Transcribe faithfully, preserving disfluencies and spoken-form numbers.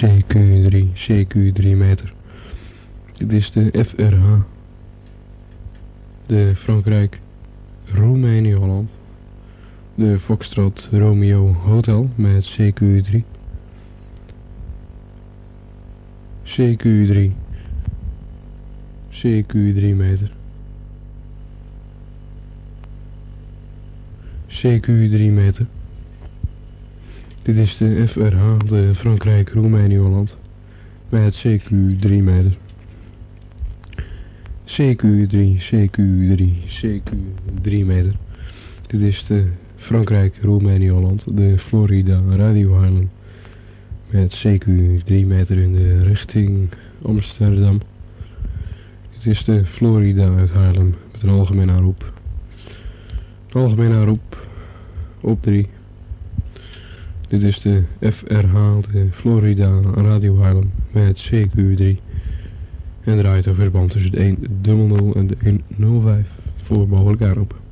C Q drie, C Q drie meter. Dit is de F R H. De Frankrijk, Roemenië, Holland. De Foxtrot Romeo Hotel met C Q drie. C Q drie. C Q drie meter. C Q drie meter. Dit is de F R H, de Frankrijk, Roemenië, Holland. Met C Q drie meter. C Q drie, C Q drie, C Q drie meter. Dit is de Frankrijk, Roemenië, Holland, de Florida Radio Haarlem. Met C Q drie meter in de richting Amsterdam. Dit is de Florida uit Haarlem met een algemene aanroep. Een algemene aanroep op drie. Dit is de F R H, de Florida Radio Haarlem met C Q drie. En draait over verband tussen de een nul nul en de een nul vijf voor mogelijke aanroepen.